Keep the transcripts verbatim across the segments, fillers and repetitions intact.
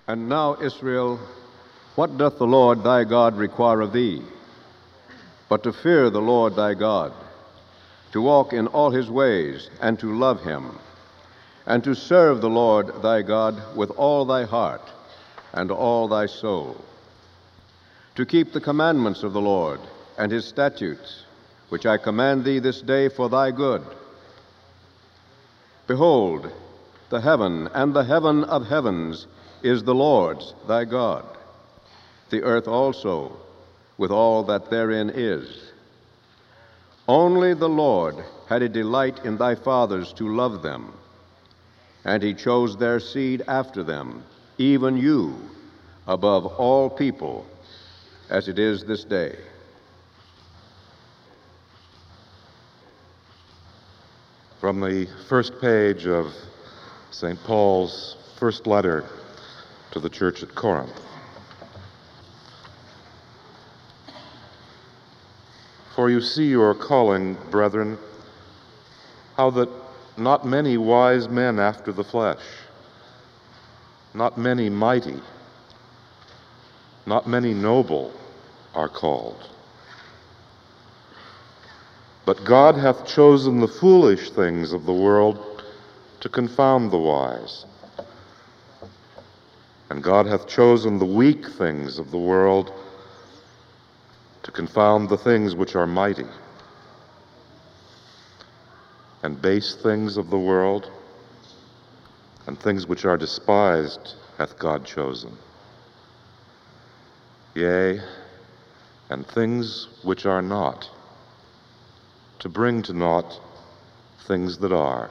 And now, Israel, what doth the Lord thy God require of thee? But to fear the Lord thy God, to walk in all his ways, and to love him, and to serve the Lord thy God with all thy heart and all thy soul, to keep the commandments of the Lord and his statutes, which I command thee this day for thy good. Behold, the heaven and the heaven of heavens is the Lord's thy God, the earth also, with all that therein is. Only the Lord had a delight in thy fathers to love them, and he chose their seed after them, even you, above all people, as it is this day. From the first page of Saint Paul's first letter to the church at Corinth. For you see your calling, brethren, how that not many wise men after the flesh, not many mighty, not many noble are called. But God hath chosen the foolish things of the world to confound the wise. And God hath chosen the weak things of the world to confound the things which are mighty. And base things of the world and things which are despised hath God chosen. Yea, and things which are not, to bring to naught things that are,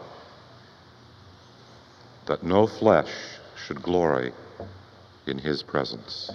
that no flesh should glory in his presence.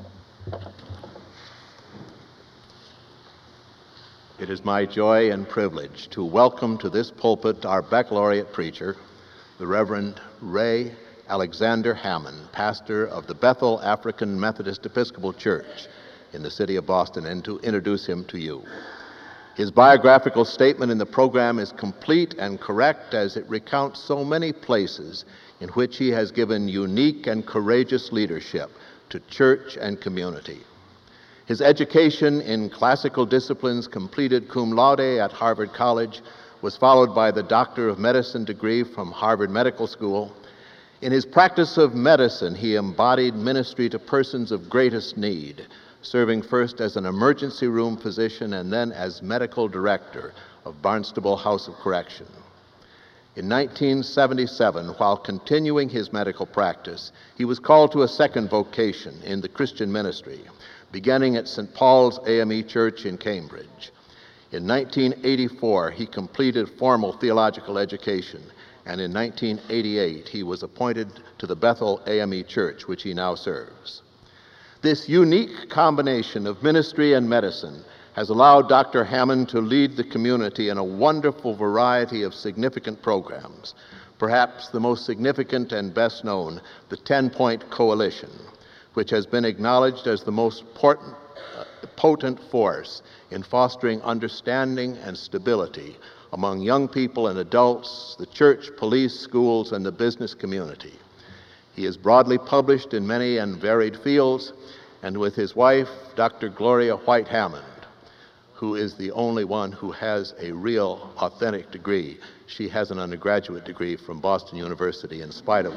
It is my joy and privilege to welcome to this pulpit our baccalaureate preacher, the Reverend Ray Alexander Hammond, pastor of the Bethel African Methodist Episcopal Church in the city of Boston, and to introduce him to you. His biographical statement in the program is complete and correct, as it recounts so many places in which he has given unique and courageous leadership to church and community. His education in classical disciplines, completed cum laude at Harvard College, was followed by the Doctor of Medicine degree from Harvard Medical School. In his practice of medicine, he embodied ministry to persons of greatest need, serving first as an emergency room physician and then as medical director of Barnstable House of Correction. In nineteen seventy-seven, while continuing his medical practice, he was called to a second vocation in the Christian ministry, beginning at Saint Paul's A M E Church in Cambridge. In nineteen eighty-four, he completed formal theological education, and in nineteen eighty-eight, he was appointed to the Bethel A M E Church, which he now serves. This unique combination of ministry and medicine has allowed Doctor Hammond to lead the community in a wonderful variety of significant programs. Perhaps the most significant and best known, the Ten Point Coalition, which has been acknowledged as the most important, uh, potent force in fostering understanding and stability among young people and adults, the church, police, schools, and the business community. He is broadly published in many and varied fields, and with his wife, Doctor Gloria White Hammond, who is the only one who has a real, authentic degree. She has an undergraduate degree from Boston University in spite of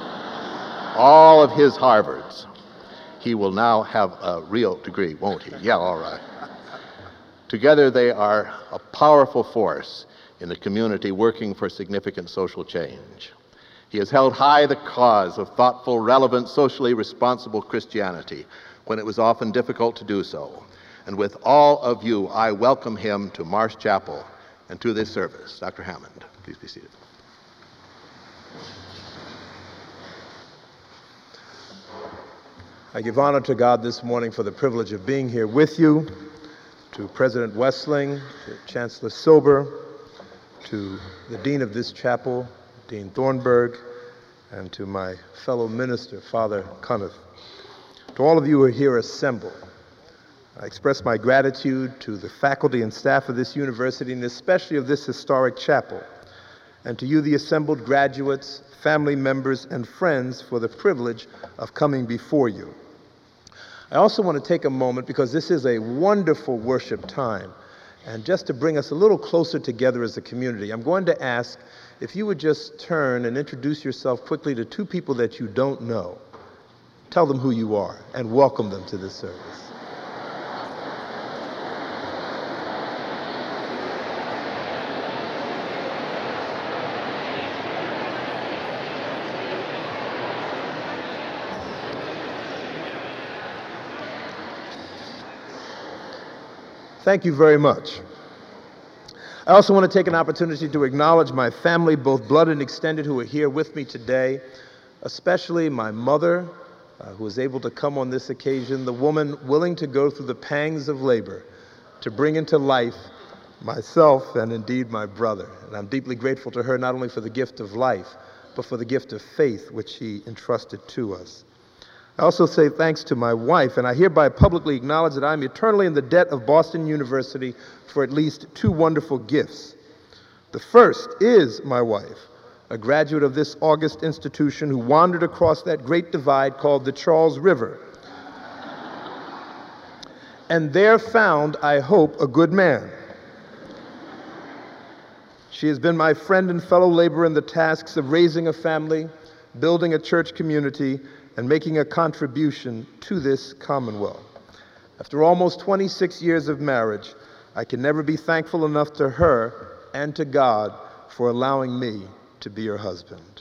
all of his Harvards. He will now have a real degree, won't he? Yeah, all right. Together they are a powerful force in the community working for significant social change. He has held high the cause of thoughtful, relevant, socially responsible Christianity when it was often difficult to do so. And with all of you, I welcome him to Marsh Chapel and to this service. Doctor Hammond, please be seated. I give honor to God this morning for the privilege of being here with you, to President Wessling, to Chancellor Sober, to the Dean of this chapel, Dean Thornburg, and to my fellow minister, Father Cunneth. To all of you who are here assembled, I express my gratitude to the faculty and staff of this university, and especially of this historic chapel, and to you, the assembled graduates, family members, and friends, for the privilege of coming before you. I also want to take a moment, because this is a wonderful worship time, and just to bring us a little closer together as a community, I'm going to ask if you would just turn and introduce yourself quickly to two people that you don't know. Tell them who you are and welcome them to this service. Thank you very much. I also want to take an opportunity to acknowledge my family, both blood and extended, who are here with me today, especially my mother, uh, who was able to come on this occasion, the woman willing to go through the pangs of labor to bring into life myself and indeed my brother. And I'm deeply grateful to her not only for the gift of life, but for the gift of faith which she entrusted to us. I also say thanks to my wife, and I hereby publicly acknowledge that I'm eternally in the debt of Boston University for at least two wonderful gifts. The first is my wife, a graduate of this august institution who wandered across that great divide called the Charles River, and there found, I hope, a good man. She has been my friend and fellow laborer in the tasks of raising a family, building a church community, and making a contribution to this Commonwealth. After almost twenty-six years of marriage, I can never be thankful enough to her and to God for allowing me to be her husband.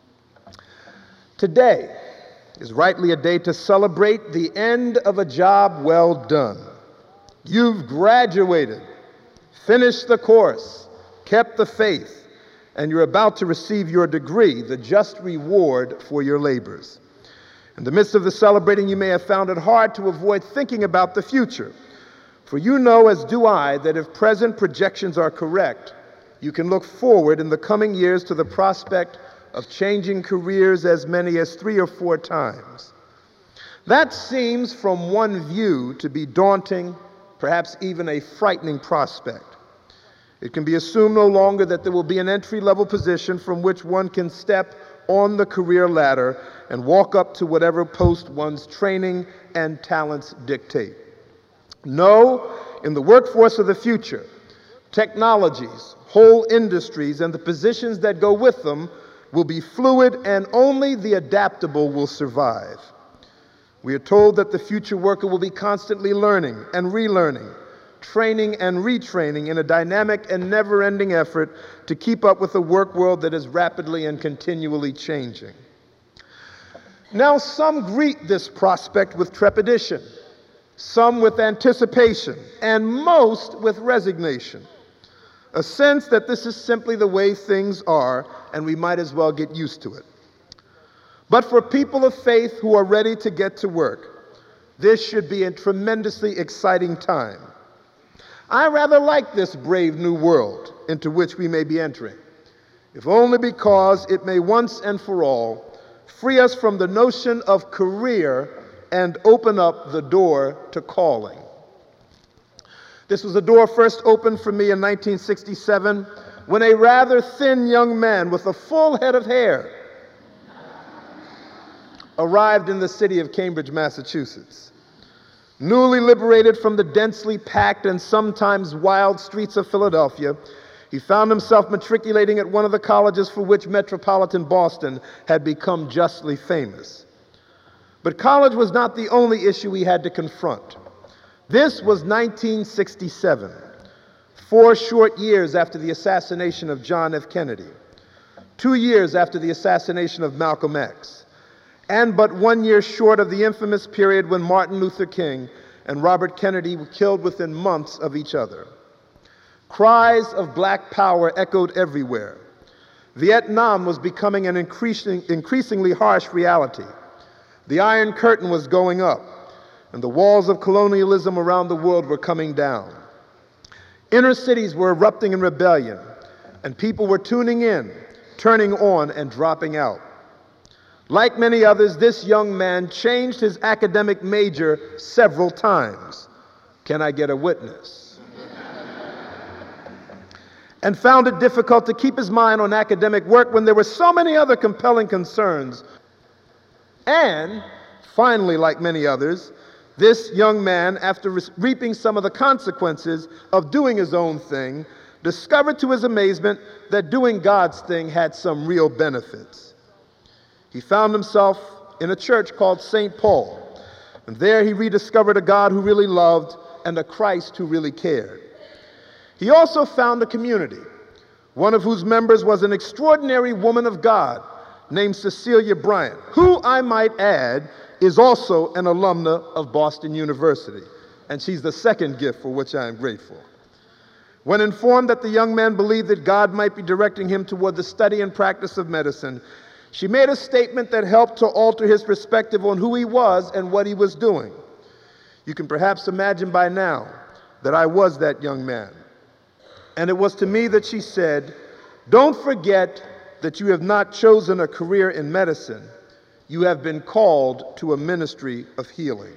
Today is rightly a day to celebrate the end of a job well done. You've graduated, finished the course, kept the faith, and you're about to receive your degree, the just reward for your labors. In the midst of the celebrating, you may have found it hard to avoid thinking about the future. For you know, as do I, that if present projections are correct, you can look forward in the coming years to the prospect of changing careers as many as three or four times. That seems, from one view, to be daunting, perhaps even a frightening prospect. It can be assumed no longer that there will be an entry-level position from which one can step on the career ladder and walk up to whatever post one's training and talents dictate. No, in the workforce of the future, technologies, whole industries, and the positions that go with them will be fluid, and only the adaptable will survive. We are told that the future worker will be constantly learning and relearning, training and retraining in a dynamic and never-ending effort to keep up with a work world that is rapidly and continually changing. Now, some greet this prospect with trepidation, some with anticipation, and most with resignation. A sense that this is simply the way things are, and we might as well get used to it. But for people of faith who are ready to get to work, this should be a tremendously exciting time. I rather like this brave new world into which we may be entering, if only because it may once and for all free us from the notion of career and open up the door to calling. This was a door first opened for me in nineteen sixty-seven when a rather thin young man with a full head of hair arrived in the city of Cambridge, Massachusetts. Newly liberated from the densely packed and sometimes wild streets of Philadelphia, he found himself matriculating at one of the colleges for which metropolitan Boston had become justly famous. But college was not the only issue he had to confront. This was nineteen sixty-seven, four short years after the assassination of John F. Kennedy, two years after the assassination of Malcolm X, and but one year short of the infamous period when Martin Luther King and Robert Kennedy were killed within months of each other. Cries of black power echoed everywhere. Vietnam was becoming an increasing, increasingly harsh reality. The Iron Curtain was going up, and the walls of colonialism around the world were coming down. Inner cities were erupting in rebellion, and people were tuning in, turning on, and dropping out. Like many others, this young man changed his academic major several times. Can I get a witness? and found it difficult to keep his mind on academic work when there were so many other compelling concerns. And finally, like many others, this young man, after re- reaping some of the consequences of doing his own thing, discovered to his amazement that doing God's thing had some real benefits. He found himself in a church called Saint Paul, and there he rediscovered a God who really loved and a Christ who really cared. He also found a community, one of whose members was an extraordinary woman of God named Cecilia Bryant, who, I might add, is also an alumna of Boston University, and she's the second gift for which I am grateful. When informed that the young man believed that God might be directing him toward the study and practice of medicine, she made a statement that helped to alter his perspective on who he was and what he was doing. You can perhaps imagine by now that I was that young man. And it was to me that she said, "Don't forget that you have not chosen a career in medicine. You have been called to a ministry of healing."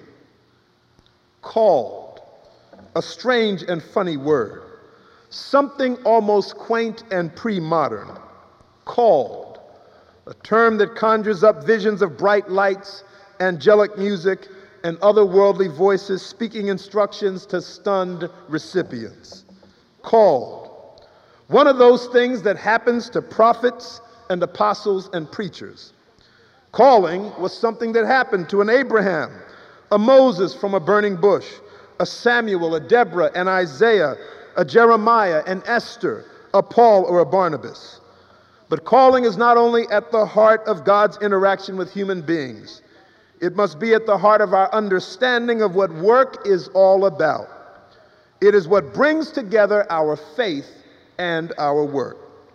Called, a strange and funny word, something almost quaint and pre-modern. Called, a term that conjures up visions of bright lights, angelic music, and otherworldly voices speaking instructions to stunned recipients. Called, one of those things that happens to prophets and apostles and preachers. Calling was something that happened to an Abraham, a Moses from a burning bush, a Samuel, a Deborah, an Isaiah, a Jeremiah, an Esther, a Paul, or a Barnabas. But calling is not only at the heart of God's interaction with human beings, it must be at the heart of our understanding of what work is all about. It is what brings together our faith and our work.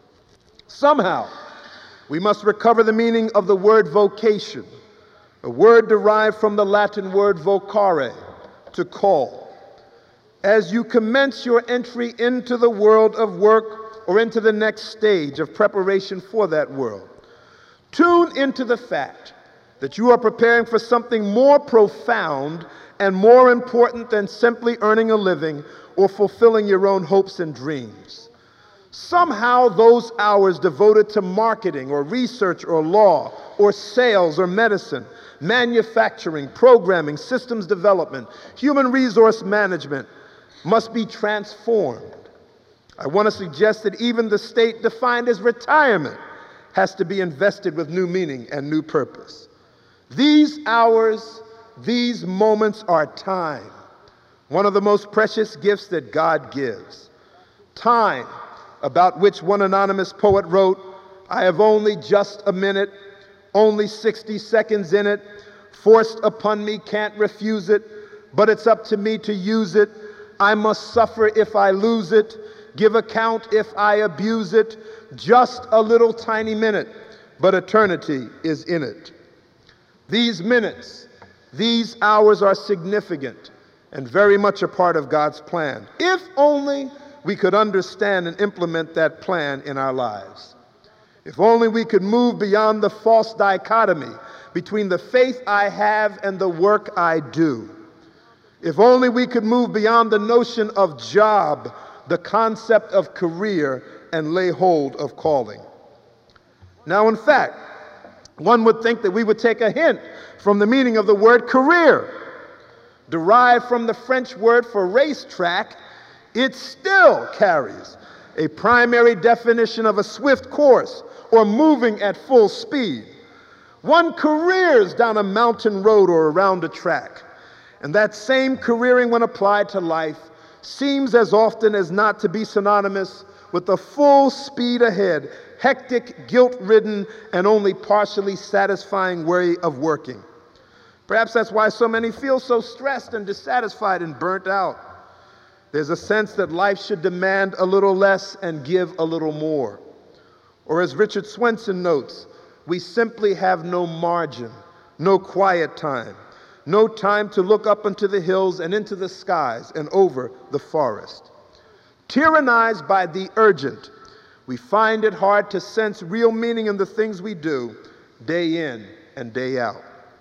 Somehow, we must recover the meaning of the word vocation, a word derived from the Latin word vocare, to call. As you commence your entry into the world of work or into the next stage of preparation for that world, tune into the fact that you are preparing for something more profound and more important than simply earning a living or fulfilling your own hopes and dreams. Somehow those hours devoted to marketing or research or law or sales or medicine, manufacturing, programming, systems development, human resource management must be transformed. I want to suggest that even the state defined as retirement has to be invested with new meaning and new purpose. These hours, these moments are time, one of the most precious gifts that God gives. Time, about which one anonymous poet wrote, "I have only just a minute, only sixty seconds in it, forced upon me, can't refuse it, but it's up to me to use it. I must suffer if I lose it, give account if I abuse it, just a little tiny minute, but eternity is in it." These minutes, these hours are significant and very much a part of God's plan, if only we could understand and implement that plan in our lives. If only we could move beyond the false dichotomy between the faith I have and the work I do. If only we could move beyond the notion of job, the concept of career, and lay hold of calling. Now, in fact, one would think that we would take a hint from the meaning of the word career. Derived from the French word for racetrack, it still carries a primary definition of a swift course or moving at full speed. One careers down a mountain road or around a track, and that same careering when applied to life seems as often as not to be synonymous with the full speed ahead, hectic, guilt-ridden, and only partially satisfying way of working. Perhaps that's why so many feel so stressed and dissatisfied and burnt out. There's a sense that life should demand a little less and give a little more. Or as Richard Swenson notes, we simply have no margin, no quiet time, no time to look up into the hills and into the skies and over the forest. Tyrannized by the urgent, we find it hard to sense real meaning in the things we do day in and day out.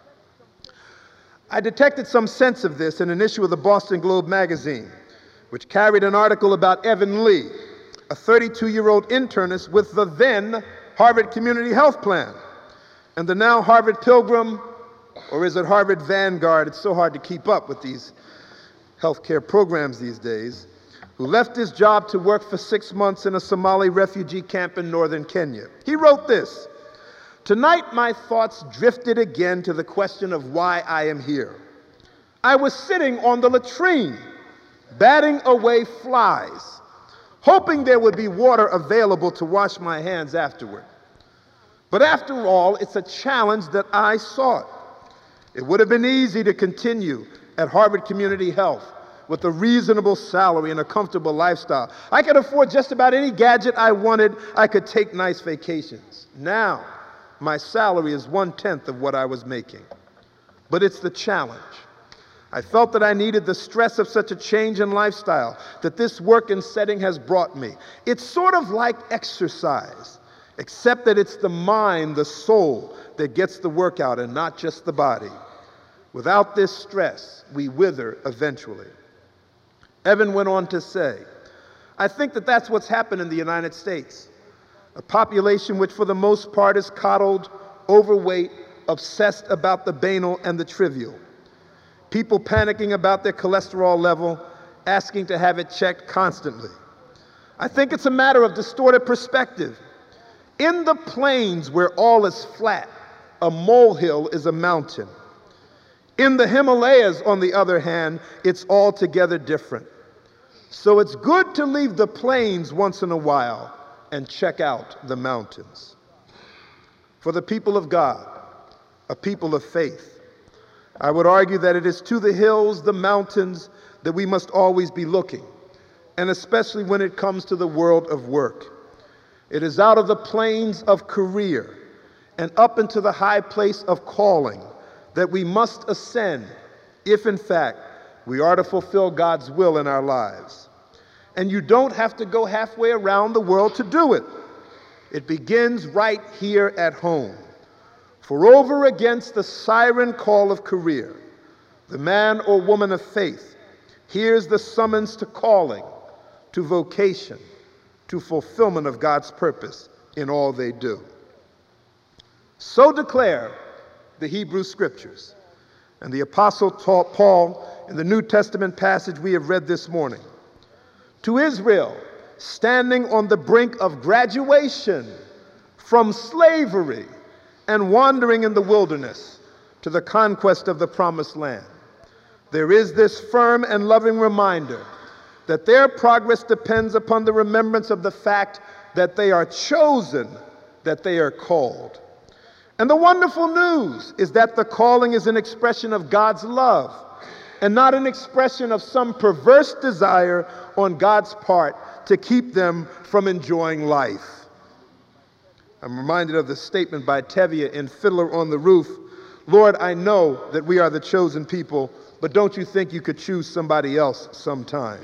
I detected some sense of this in an issue of the Boston Globe magazine, which carried an article about Evan Lee, a thirty-two-year-old internist with the then Harvard Community Health Plan, and the now Harvard Pilgrim, or is it Harvard Vanguard? It's so hard to keep up with these healthcare programs these days, who left his job to work for six months in a Somali refugee camp in northern Kenya. He wrote this: "Tonight my thoughts drifted again to the question of why I am here. I was sitting on the latrine, batting away flies, hoping there would be water available to wash my hands afterward. But after all, it's a challenge that I sought. It would have been easy to continue at Harvard Community Health with a reasonable salary and a comfortable lifestyle. I could afford just about any gadget I wanted. I could take nice vacations. Now, my salary is one-tenth of what I was making. But it's the challenge. I felt that I needed the stress of such a change in lifestyle that this work and setting has brought me. It's sort of like exercise, except that it's the mind, the soul, that gets the work out and not just the body. Without this stress, we wither eventually." Evan went on to say, "I think that that's what's happened in the United States. A population which for the most part is coddled, overweight, obsessed about the banal and the trivial. People panicking about their cholesterol level, asking to have it checked constantly. I think it's a matter of distorted perspective. In the plains where all is flat, a molehill is a mountain. In the Himalayas, on the other hand, it's altogether different. So it's good to leave the plains once in a while and check out the mountains." For the people of God, a people of faith, I would argue that it is to the hills, the mountains, that we must always be looking, and especially when it comes to the world of work. It is out of the plains of career and up into the high place of calling that we must ascend if, in fact, we are to fulfill God's will in our lives. And you don't have to go halfway around the world to do it. It begins right here at home. For over against the siren call of career, the man or woman of faith hears the summons to calling, to vocation, to fulfillment of God's purpose in all they do. So declare the Hebrew Scriptures. And the Apostle taught Paul in the New Testament passage we have read this morning. To Israel, standing on the brink of graduation from slavery and wandering in the wilderness to the conquest of the promised land, there is this firm and loving reminder that their progress depends upon the remembrance of the fact that they are chosen, that they are called. And the wonderful news is that the calling is an expression of God's love and not an expression of some perverse desire on God's part to keep them from enjoying life. I'm reminded of the statement by Tevye in Fiddler on the Roof, "Lord, I know that we are the chosen people, but don't you think you could choose somebody else sometime?"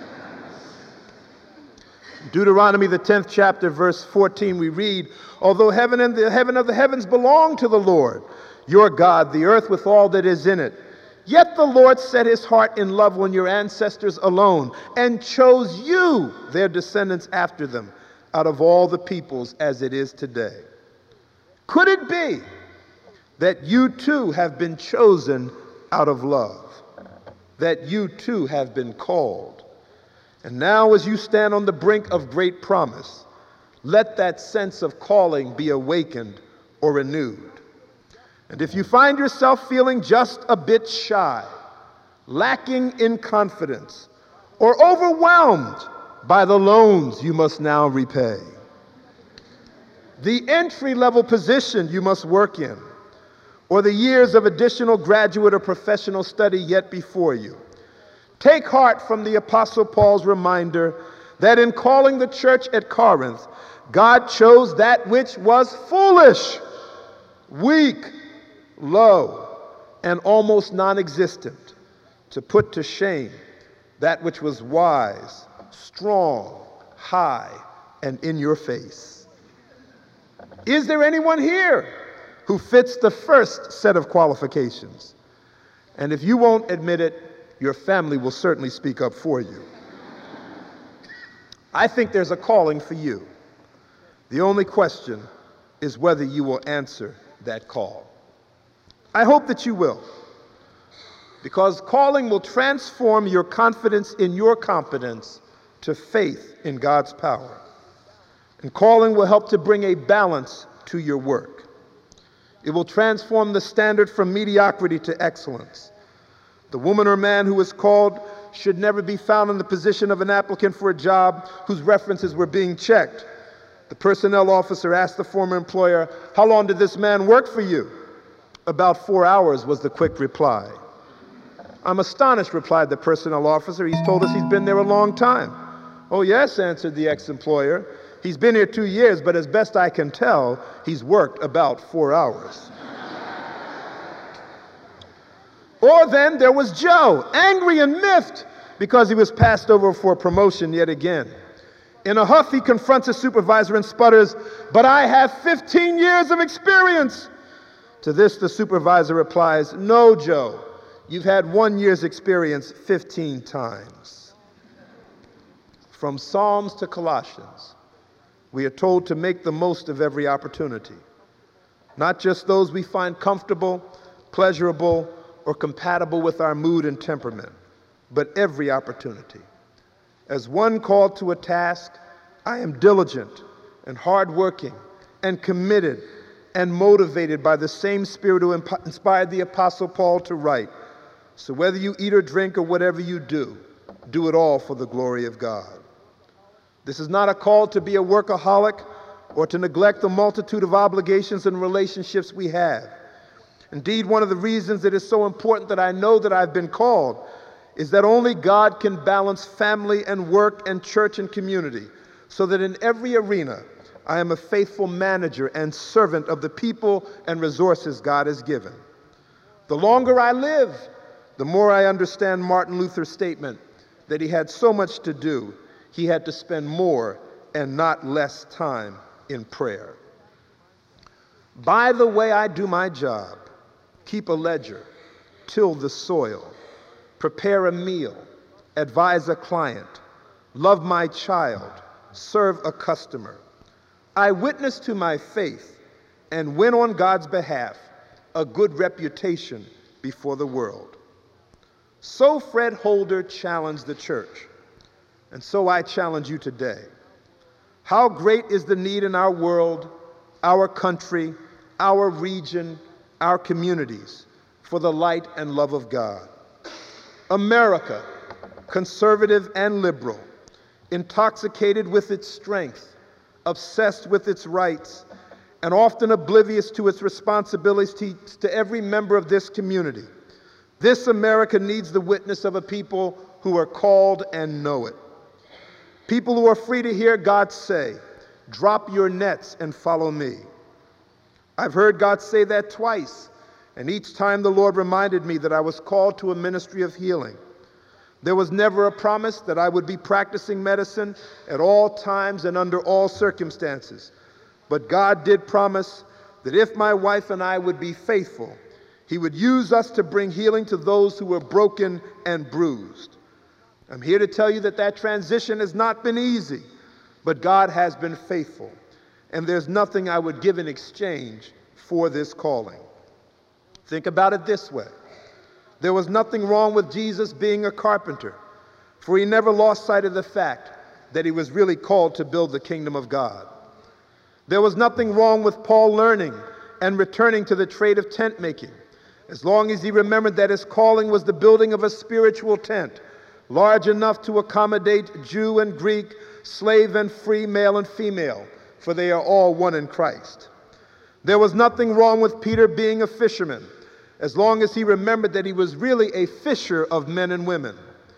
Deuteronomy, the tenth chapter, verse fourteen, we read, "Although heaven and the heaven of the heavens belong to the Lord, your God, the earth with all that is in it, yet the Lord set his heart in love on your ancestors alone, and chose you, their descendants after them, out of all the peoples as it is today." Could it be that you too have been chosen out of love? That you too have been called? And now as you stand on the brink of great promise, let that sense of calling be awakened or renewed. And if you find yourself feeling just a bit shy, lacking in confidence, or overwhelmed by the loans you must now repay, the entry-level position you must work in, or the years of additional graduate or professional study yet before you, take heart from the Apostle Paul's reminder that in calling the church at Corinth, God chose that which was foolish, weak, low, and almost non-existent, to put to shame that which was wise, strong, high, and in your face. Is there anyone here who fits the first set of qualifications? And if you won't admit it, your family will certainly speak up for you. I think there's a calling for you. The only question is whether you will answer that call. I hope that you will, because calling will transform your confidence in your competence to faith in God's power. And calling will help to bring a balance to your work. It will transform the standard from mediocrity to excellence. The woman or man who is called should never be found in the position of an applicant for a job whose references were being checked. The personnel officer asked the former employer, "How long did this man work for you?" "About four hours," was the quick reply. "I'm astonished," replied the personnel officer. "He's told us he's been there a long time." "Oh, yes," answered the ex-employer. "He's been here two years, but as best I can tell, he's worked about four hours." Or then there was Joe, angry and miffed because he was passed over for a promotion yet again. In a huff, he confronts his supervisor and sputters, "But I have fifteen years of experience." To this, the supervisor replies, "No, Joe, you've had one year's experience fifteen times. From Psalms to Colossians, we are told to make the most of every opportunity, not just those we find comfortable, pleasurable, or compatible with our mood and temperament, but every opportunity. As one called to a task, I am diligent and hardworking and committed and motivated by the same Spirit who imp- inspired the Apostle Paul to write. So whether you eat or drink or whatever you do, do it all for the glory of God." This is not a call to be a workaholic or to neglect the multitude of obligations and relationships we have. Indeed, one of the reasons it is so important that I know that I've been called is that only God can balance family and work and church and community, so that in every arena I am a faithful manager and servant of the people and resources God has given. The longer I live, the more I understand Martin Luther's statement that he had so much to do, he had to spend more and not less time in prayer. By the way I do my job, keep a ledger, till the soil, prepare a meal, advise a client, love my child, serve a customer, I witness to my faith and win on God's behalf a good reputation before the world. So Fred Holder challenged the church, and so I challenge you today. How great is the need in our world, our country, our region, our communities for the light and love of God. America, conservative and liberal, intoxicated with its strength, obsessed with its rights, and often oblivious to its responsibilities to every member of this community. This America needs the witness of a people who are called and know it. People who are free to hear God say, "Drop your nets and follow me." I've heard God say that twice, and each time the Lord reminded me that I was called to a ministry of healing. There was never a promise that I would be practicing medicine at all times and under all circumstances. But God did promise that if my wife and I would be faithful, He would use us to bring healing to those who were broken and bruised. I'm here to tell you that that transition has not been easy, but God has been faithful. And there's nothing I would give in exchange for this calling. Think about it this way. There was nothing wrong with Jesus being a carpenter, for he never lost sight of the fact that he was really called to build the kingdom of God. There was nothing wrong with Paul learning and returning to the trade of tent making, as long as he remembered that his calling was the building of a spiritual tent, large enough to accommodate Jew and Greek, slave and free, male and female, for they are all one in Christ. There was nothing wrong with Peter being a fisherman, as long as he remembered that he was really a fisher of men and women.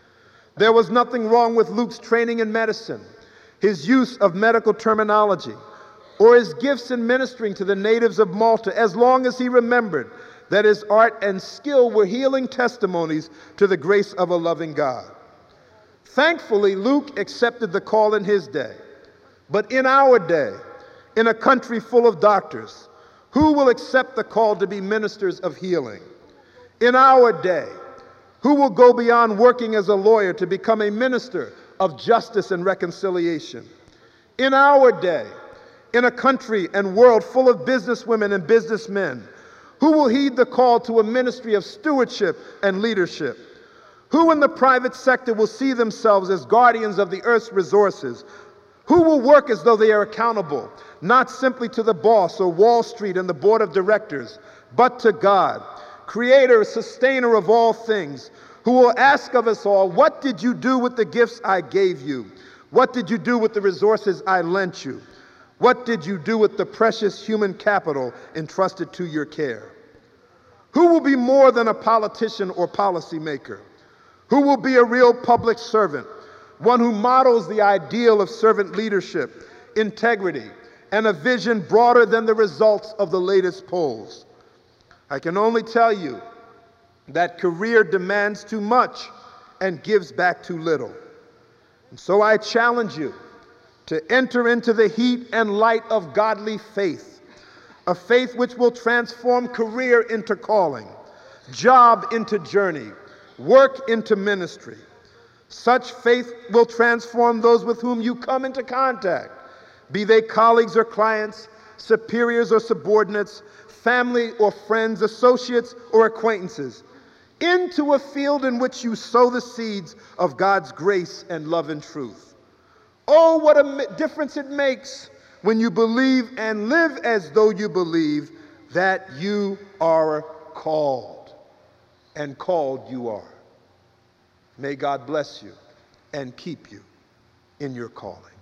There was nothing wrong with Luke's training in medicine, his use of medical terminology, or his gifts in ministering to the natives of Malta, as long as he remembered that his art and skill were healing testimonies to the grace of a loving God. Thankfully, Luke accepted the call in his day. But in our day, in a country full of doctors, who will accept the call to be ministers of healing? In our day, who will go beyond working as a lawyer to become a minister of justice and reconciliation. In our day, in a country and world full of businesswomen and businessmen, who will heed the call to a ministry of stewardship and leadership? Who in the private sector will see themselves as guardians of the earth's resources? Who will work as though they are accountable, not simply to the boss or Wall Street and the board of directors, but to God, creator, sustainer of all things, who will ask of us all, what did you do with the gifts I gave you? What did you do with the resources I lent you? What did you do with the precious human capital entrusted to your care? Who will be more than a politician or policymaker? Who will be a real public servant, one who models the ideal of servant leadership, integrity, and a vision broader than the results of the latest polls? I can only tell you that career demands too much and gives back too little. And so I challenge you to enter into the heat and light of godly faith, a faith which will transform career into calling, job into journey, work into ministry. Such faith will transform those with whom you come into contact, be they colleagues or clients, superiors or subordinates, family or friends, associates or acquaintances, into a field in which you sow the seeds of God's grace and love and truth. Oh, what a difference it makes when you believe and live as though you believe that you are called, and called you are. May God bless you and keep you in your calling.